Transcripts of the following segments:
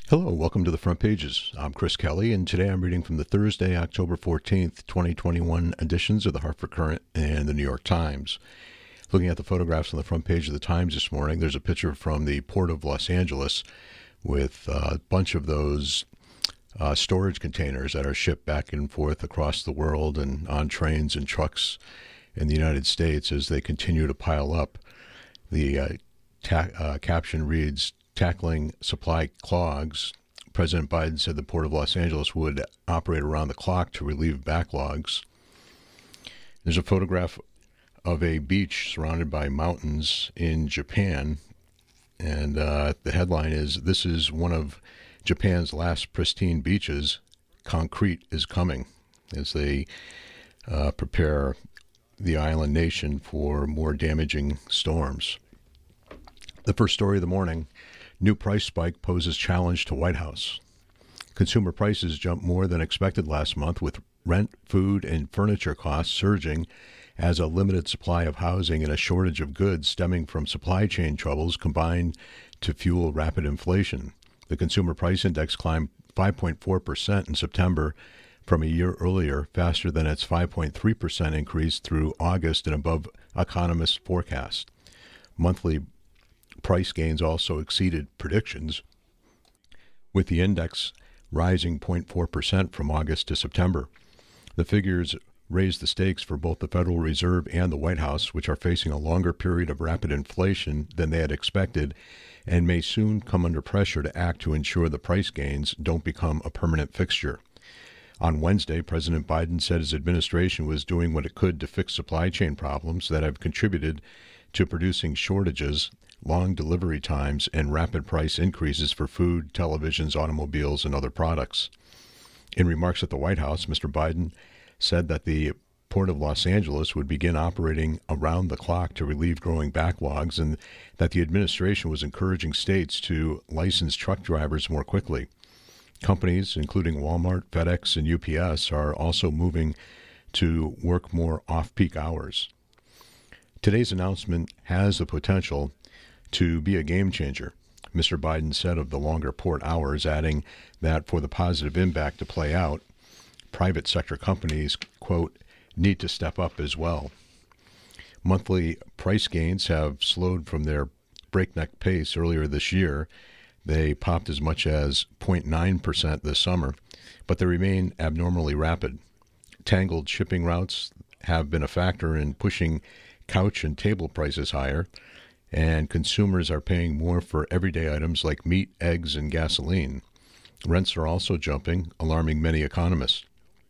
Hello, welcome to the Front Pages. I'm Chris Kelly, and today I'm reading from the Thursday, October 14th, 2021 editions of the Hartford Courant and the New York Times. Looking at the photographs on the front page of the Times this morning, there's a picture from the Port of Los Angeles with a bunch of those storage containers that are shipped back and forth across the world and on trains and trucks in the United States as they continue to pile up. The caption reads, "Tackling supply clogs." President Biden said the Port of Los Angeles would operate around the clock to relieve backlogs. There's a photograph of a beach surrounded by mountains in Japan, and the headline is, "This is one of Japan's last pristine beaches. Concrete is coming," as they prepare the island nation for more damaging storms. The first story of the morning: new price spike poses challenge to White House. Consumer prices jumped more than expected last month, with rent, food, and furniture costs surging as a limited supply of housing and a shortage of goods stemming from supply chain troubles combined to fuel rapid inflation. The Consumer Price Index climbed 5.4% in September from a year earlier, faster than its 5.3% increase through August and above economists' forecasts. Monthly price gains also exceeded predictions, with the index rising 0.4% from August to September. The figures raised the stakes for both the Federal Reserve and the White House, which are facing a longer period of rapid inflation than they had expected and may soon come under pressure to act to ensure the price gains don't become a permanent fixture. On Wednesday, President Biden said his administration was doing what it could to fix supply chain problems that have contributed to producing shortages, long delivery times, and rapid price increases for food, televisions, automobiles, and other products. In remarks at the White House, Mr. Biden said that the Port of Los Angeles would begin operating around the clock to relieve growing backlogs, and that the administration was encouraging states to license truck drivers more quickly. Companies, including Walmart, FedEx, and UPS, are also moving to work more off-peak hours. Today's announcement has the potential to be a game changer, Mr. Biden said of the longer port hours, adding that for the positive impact to play out, private sector companies, quote, need to step up as well. Monthly price gains have slowed from their breakneck pace earlier this year. They popped as much as 0.9% this summer, but they remain abnormally rapid. Tangled shipping routes have been a factor in pushing couch and table prices higher, and consumers are paying more for everyday items like meat, eggs, and gasoline. Rents are also jumping, alarming many economists.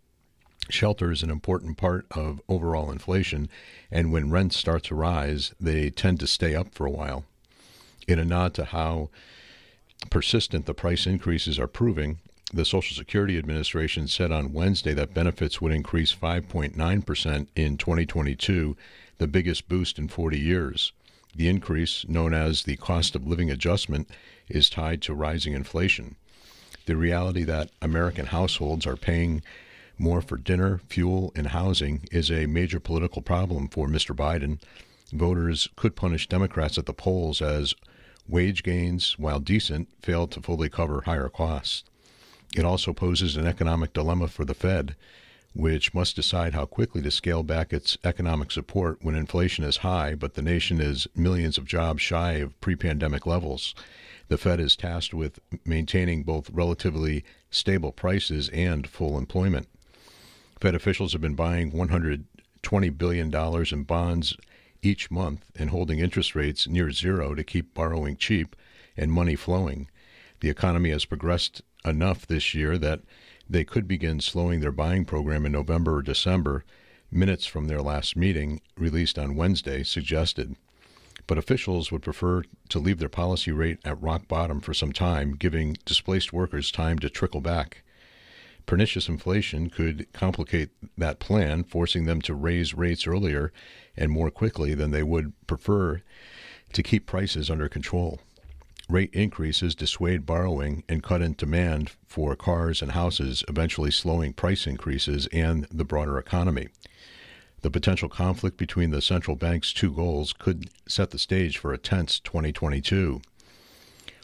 Shelter is an important part of overall inflation, and when rents start to rise, they tend to stay up for a while. In a nod to how persistent the price increases are proving, the Social Security Administration said on Wednesday that benefits would increase 5.9% in 2022, the biggest boost in 40 years. The increase, known as the cost of living adjustment, is tied to rising inflation. The reality that American households are paying more for dinner, fuel, and housing is a major political problem for Mr. Biden. Voters could punish Democrats at the polls as wage gains, while decent, fail to fully cover higher costs. It also poses an economic dilemma for the Fed, which must decide how quickly to scale back its economic support when inflation is high, but the nation is millions of jobs shy of pre-pandemic levels. The Fed is tasked with maintaining both relatively stable prices and full employment. Fed officials have been buying $120 billion in bonds each month and holding interest rates near zero to keep borrowing cheap and money flowing. The economy has progressed enough this year that they could begin slowing their buying program in November or December, minutes from their last meeting, released on Wednesday, suggested. But officials would prefer to leave their policy rate at rock bottom for some time, giving displaced workers time to trickle back. Pernicious inflation could complicate that plan, forcing them to raise rates earlier and more quickly than they would prefer to keep prices under control. Rate increases dissuade borrowing and cut in demand for cars and houses, eventually slowing price increases and the broader economy. The potential conflict between the central bank's two goals could set the stage for a tense 2022.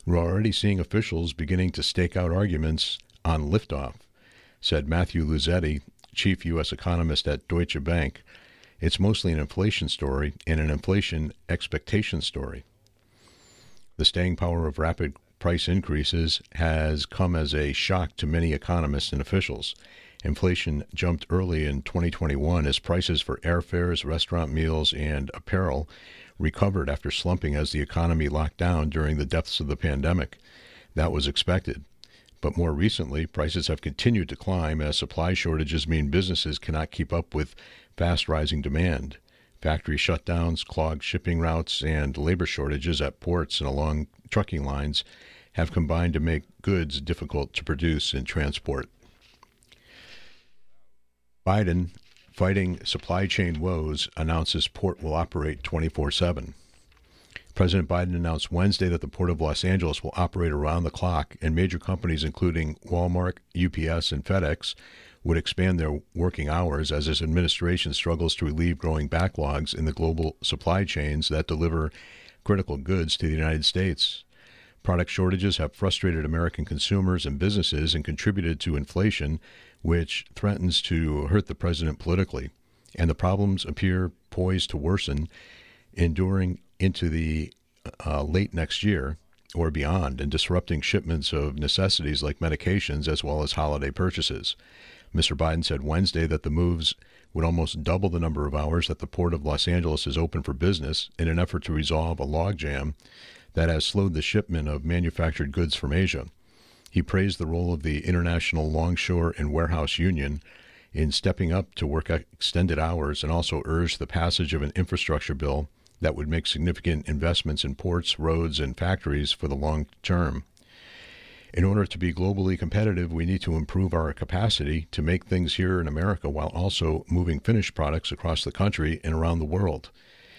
We're already seeing officials beginning to stake out arguments on liftoff, said Matthew Luzetti, chief U.S. economist at Deutsche Bank. It's mostly an inflation story and an inflation expectation story. The staying power of rapid price increases has come as a shock to many economists and officials. Inflation jumped early in 2021 as prices for airfares, restaurant meals, and apparel recovered after slumping as the economy locked down during the depths of the pandemic. That was expected. But more recently, prices have continued to climb as supply shortages mean businesses cannot keep up with fast rising demand. Factory shutdowns, clogged shipping routes, and labor shortages at ports and along trucking lines have combined to make goods difficult to produce and transport. Biden, fighting supply chain woes, announces port will operate 24/7. President Biden announced Wednesday that the Port of Los Angeles will operate around the clock, and major companies including Walmart, UPS, and FedEx would expand their working hours as his administration struggles to relieve growing backlogs in the global supply chains that deliver critical goods to the United States. Product shortages have frustrated American consumers and businesses and contributed to inflation, which threatens to hurt the president politically. And the problems appear poised to worsen, enduring into the late next year or beyond, and disrupting shipments of necessities like medications as well as holiday purchases. Mr. Biden said Wednesday that the moves would almost double the number of hours that the Port of Los Angeles is open for business in an effort to resolve a logjam that has slowed the shipment of manufactured goods from Asia. He praised the role of the International Longshore and Warehouse Union in stepping up to work extended hours, and also urged the passage of an infrastructure bill that would make significant investments in ports, roads, and factories for the long term. In order to be globally competitive, we need to improve our capacity to make things here in America while also moving finished products across the country and around the world,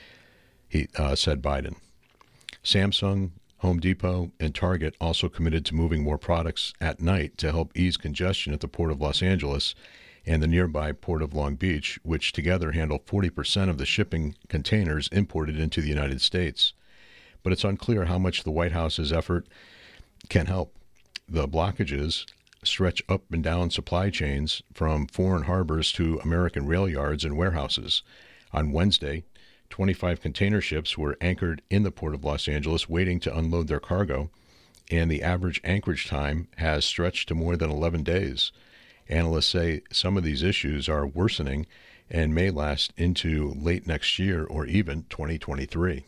said Biden. Samsung, Home Depot, and Target also committed to moving more products at night to help ease congestion at the Port of Los Angeles and the nearby Port of Long Beach, which together handle 40% of the shipping containers imported into the United States. But it's unclear how much the White House's effort can help. The blockages stretch up and down supply chains from foreign harbors to American rail yards and warehouses. On Wednesday, 25 container ships were anchored in the Port of Los Angeles waiting to unload their cargo, and the average anchorage time has stretched to more than 11 days. Analysts say some of these issues are worsening and may last into late next year or even 2023.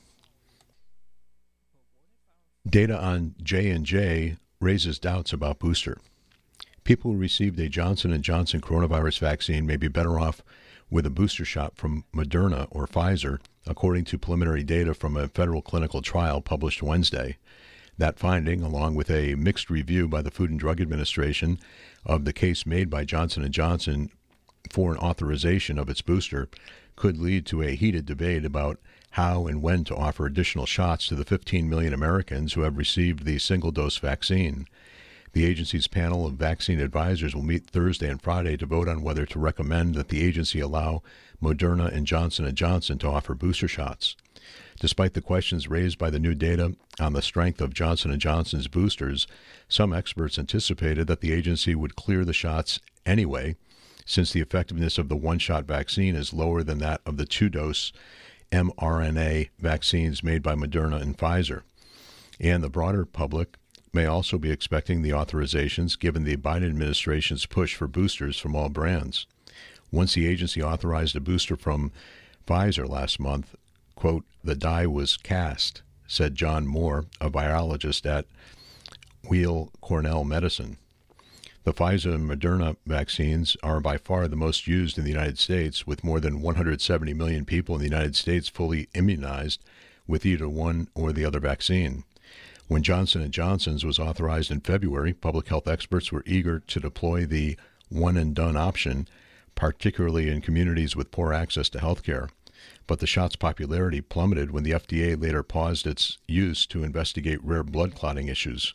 Data on J&J raises doubts about booster. People who received a Johnson & Johnson coronavirus vaccine may be better off with a booster shot from Moderna or Pfizer, according to preliminary data from a federal clinical trial published Wednesday. That finding, along with a mixed review by the Food and Drug Administration of the case made by Johnson & Johnson for an authorization of its booster, could lead to a heated debate about how and when to offer additional shots to the 15 million Americans who have received the single-dose vaccine. The agency's panel of vaccine advisors will meet Thursday and Friday to vote on whether to recommend that the agency allow Moderna and Johnson & Johnson to offer booster shots. Despite the questions raised by the new data on the strength of Johnson & Johnson's boosters, some experts anticipated that the agency would clear the shots anyway, since the effectiveness of the one-shot vaccine is lower than that of the two-dose mRNA vaccines made by Moderna and Pfizer. And the broader public may also be expecting the authorizations given the Biden administration's push for boosters from all brands. Once the agency authorized a booster from Pfizer last month, quote, the die was cast, said John Moore, a virologist at Weill Cornell Medicine. The Pfizer and Moderna vaccines are by far the most used in the United States, with more than 170 million people in the United States fully immunized with either one or the other vaccine. When Johnson & Johnson's was authorized in February, public health experts were eager to deploy the one-and-done option, particularly in communities with poor access to health care. But the shot's popularity plummeted when the FDA later paused its use to investigate rare blood clotting issues.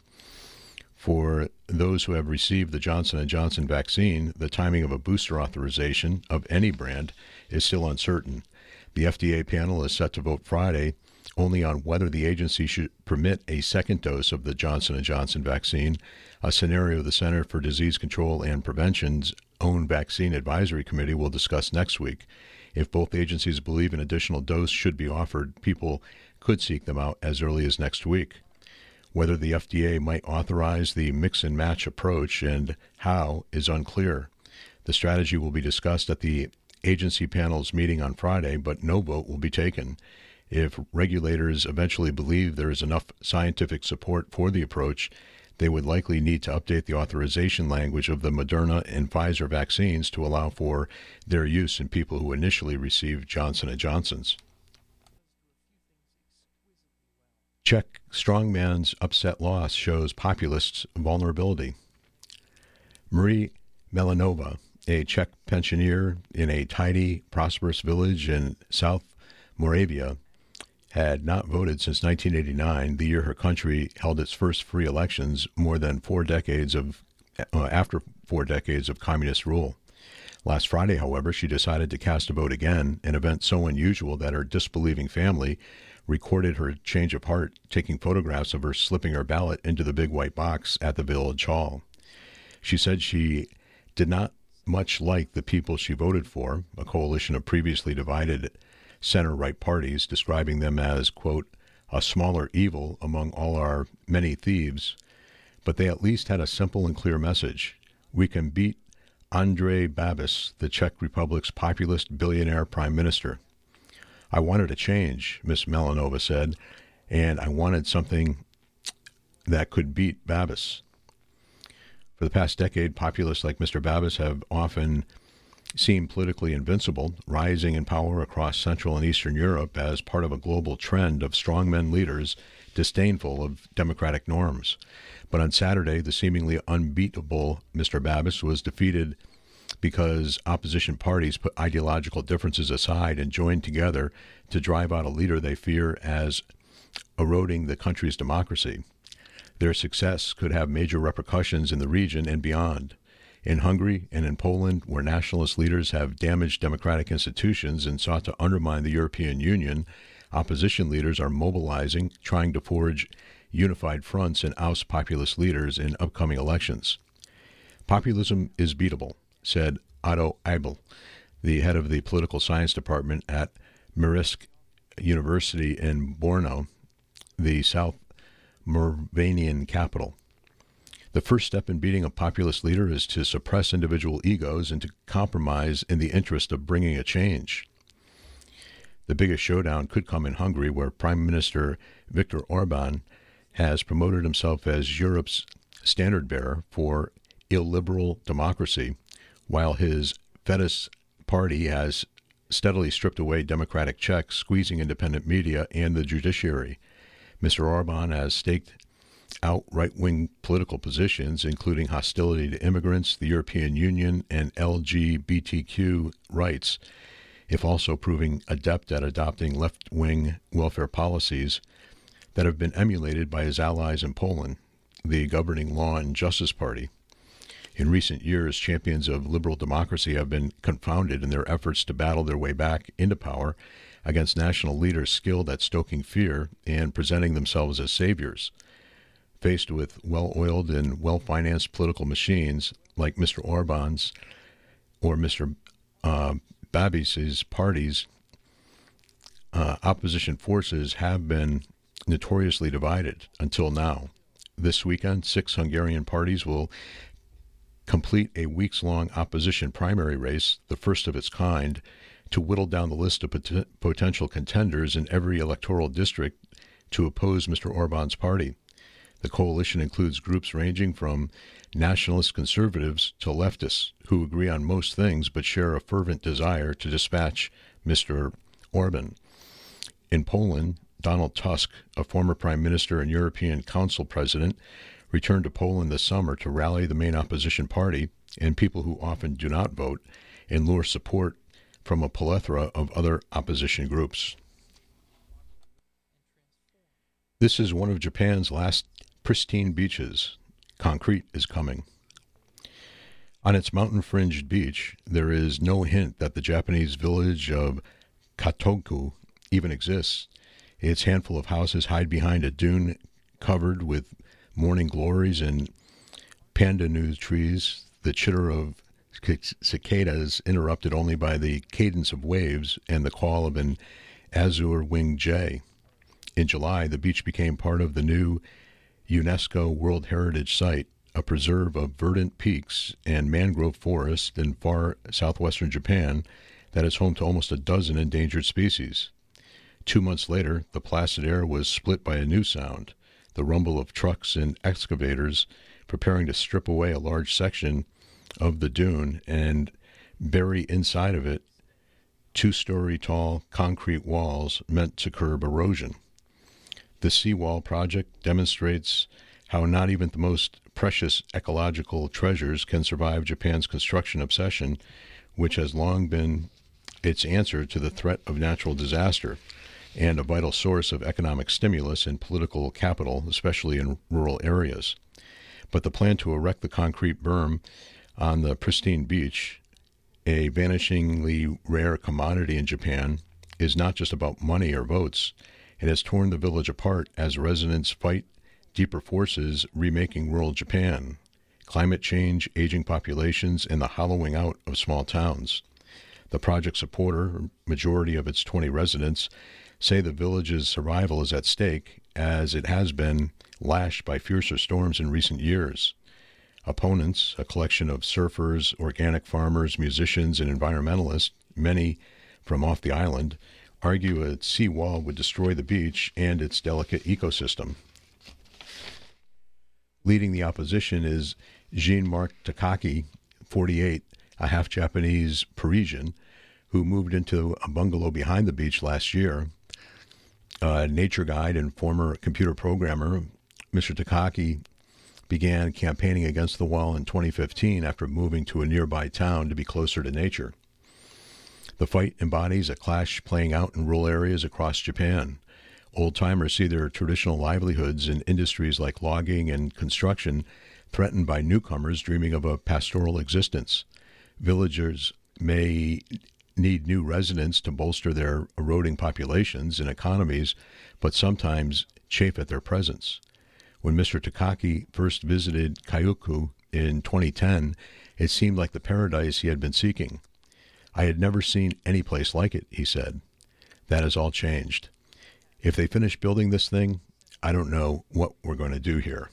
For those who have received the Johnson & Johnson vaccine, the timing of a booster authorization of any brand is still uncertain. The FDA panel is set to vote Friday only on whether the agency should permit a second dose of the Johnson & Johnson vaccine, a scenario the Center for Disease Control and Prevention's own Vaccine Advisory Committee will discuss next week. If both agencies believe an additional dose should be offered, people could seek them out as early as next week. Whether the FDA might authorize the mix and match approach and how is unclear. The strategy will be discussed at the agency panel's meeting on Friday, but no vote will be taken. If regulators eventually believe there is enough scientific support for the approach, they would likely need to update the authorization language of the Moderna and Pfizer vaccines to allow for their use in people who initially received Johnson & Johnson's. Czech strongman's upset loss shows populists' vulnerability. Marie Melanova, a Czech pensioner in a tidy, prosperous village in South Moravia, had not voted since 1989, the year her country held its first free elections after 4 decades of communist rule. Last Friday, however, she decided to cast a vote again, an event so unusual that her disbelieving family recorded her change of heart, taking photographs of her slipping her ballot into the big white box at the village hall. She said she did not much like the people she voted for, a coalition of previously divided center-right parties, describing them as, quote, a smaller evil among all our many thieves. But they at least had a simple and clear message. We can beat Andrej Babis, the Czech Republic's populist billionaire prime minister. I wanted a change, Ms. Melanova said, and I wanted something that could beat Babis. For the past decade, populists like Mr. Babis have often seemed politically invincible, rising in power across Central and Eastern Europe as part of a global trend of strongmen leaders disdainful of democratic norms. But on Saturday, the seemingly unbeatable Mr. Babis was defeated because opposition parties put ideological differences aside and joined together to drive out a leader they fear as eroding the country's democracy. Their success could have major repercussions in the region and beyond. In Hungary and in Poland, where nationalist leaders have damaged democratic institutions and sought to undermine the European Union, opposition leaders are mobilizing, trying to forge unified fronts and oust populist leaders in upcoming elections. Populism is beatable, said Otto Eibel, the head of the political science department at Mariske University in Brno, the South Moravian capital. The first step in beating a populist leader is to suppress individual egos and to compromise in the interest of bringing a change. The biggest showdown could come in Hungary, where Prime Minister Viktor Orban has promoted himself as Europe's standard bearer for illiberal democracy, while his Fidesz party has steadily stripped away democratic checks, squeezing independent media and the judiciary. Mr. Orban has staked out right-wing political positions, including hostility to immigrants, the European Union, and LGBTQ rights, if also proving adept at adopting left-wing welfare policies that have been emulated by his allies in Poland, the governing Law and Justice Party. In recent years, champions of liberal democracy have been confounded in their efforts to battle their way back into power against national leaders skilled at stoking fear and presenting themselves as saviors. Faced with well-oiled and well-financed political machines like Mr. Orban's or Mr. Babis's parties, opposition forces have been notoriously divided until now. This weekend, 6 Hungarian parties will complete a weeks-long opposition primary race, the first of its kind, to whittle down the list of potential contenders in every electoral district to oppose Mr. Orban's party. The coalition includes groups ranging from nationalist conservatives to leftists who agree on most things but share a fervent desire to dispatch Mr. Orban. In Poland, Donald Tusk, a former prime minister and European Council president, returned to Poland this summer to rally the main opposition party and people who often do not vote and lure support from a plethora of other opposition groups. This is one of Japan's last pristine beaches. Concrete is coming. On its mountain-fringed beach, there is no hint that the Japanese village of Katoku even exists. Its handful of houses hide behind a dune covered with morning glories and pandanus trees, the chitter of cicadas interrupted only by the cadence of waves and the call of an azure-winged jay. In July, the beach became part of the new UNESCO World Heritage Site, a preserve of verdant peaks and mangrove forest in far southwestern Japan that is home to almost a dozen endangered species. 2 months later, the placid air was split by a new sound, the rumble of trucks and excavators preparing to strip away a large section of the dune and bury inside of it 2-story tall concrete walls meant to curb erosion. The seawall project demonstrates how not even the most precious ecological treasures can survive Japan's construction obsession, which has long been its answer to the threat of natural disaster and a vital source of economic stimulus and political capital, especially in rural areas. But the plan to erect the concrete berm on the pristine beach, a vanishingly rare commodity in Japan, is not just about money or votes. It has torn the village apart as residents fight deeper forces remaking rural Japan, climate change, aging populations, and the hollowing out of small towns. The project supporter, majority of its 20 residents, say the village's survival is at stake as it has been lashed by fiercer storms in recent years. Opponents, a collection of surfers, organic farmers, musicians, and environmentalists, many from off the island, argue a seawall would destroy the beach and its delicate ecosystem. Leading the opposition is Jean-Marc Takaki, 48, a half-Japanese Parisian, who moved into a bungalow behind the beach last year. A nature guide and former computer programmer, Mr. Takaki began campaigning against the wall in 2015 after moving to a nearby town to be closer to nature. The fight embodies a clash playing out in rural areas across Japan. Old-timers see their traditional livelihoods in industries like logging and construction threatened by newcomers dreaming of a pastoral existence. Villagers may need new residents to bolster their eroding populations and economies, but sometimes chafe at their presence. When Mr. Takaki first visited Kyoku in 2010, it seemed like the paradise he had been seeking. I had never seen any place like it, he said. That has all changed. If they finish building this thing, I don't know what we're going to do here.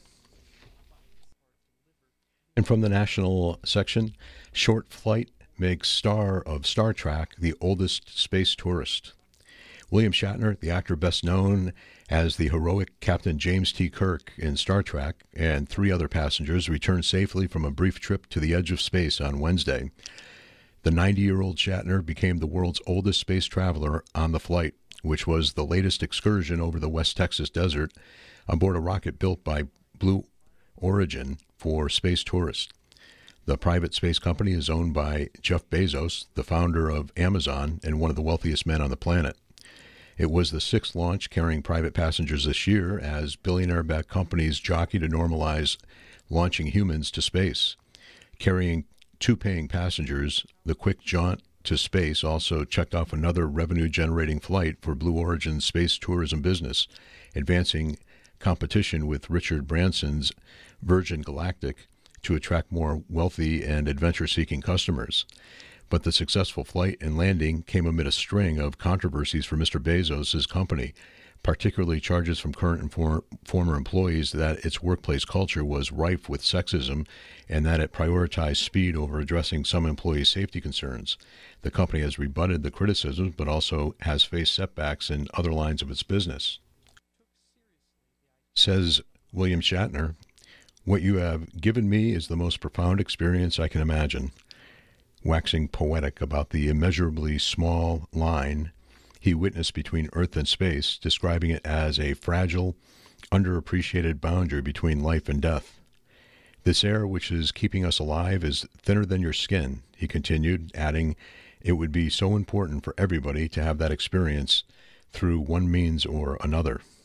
And from the national section, short flight makes star of Star Trek the oldest space tourist. William Shatner, the actor best known as the heroic Captain James T. Kirk in Star Trek, and 3 other passengers returned safely from a brief trip to the edge of space on Wednesday. The 90-year-old Shatner became the world's oldest space traveler on the flight, which was the latest excursion over the West Texas desert aboard a rocket built by Blue Origin for space tourists. The private space company is owned by Jeff Bezos, the founder of Amazon and one of the wealthiest men on the planet. It was the 6th launch carrying private passengers this year as billionaire-backed companies jockey to normalize launching humans to space. Carrying 2 paying passengers, the quick jaunt to space also checked off another revenue-generating flight for Blue Origin's space tourism business, advancing competition with Richard Branson's Virgin Galactic to attract more wealthy and adventure-seeking customers. But the successful flight and landing came amid a string of controversies for Mr. Bezos' company, particularly charges from current and former employees that its workplace culture was rife with sexism and that it prioritized speed over addressing some employee safety concerns. The company has rebutted the criticisms, but also has faced setbacks in other lines of its business. Says William Shatner, "What you have given me is the most profound experience I can imagine." Waxing poetic about the immeasurably small line he witnessed between Earth and space, describing it as a fragile, underappreciated boundary between life and death. "This air which is keeping us alive is thinner than your skin," he continued, adding, "It would be so important for everybody to have that experience through one means or another."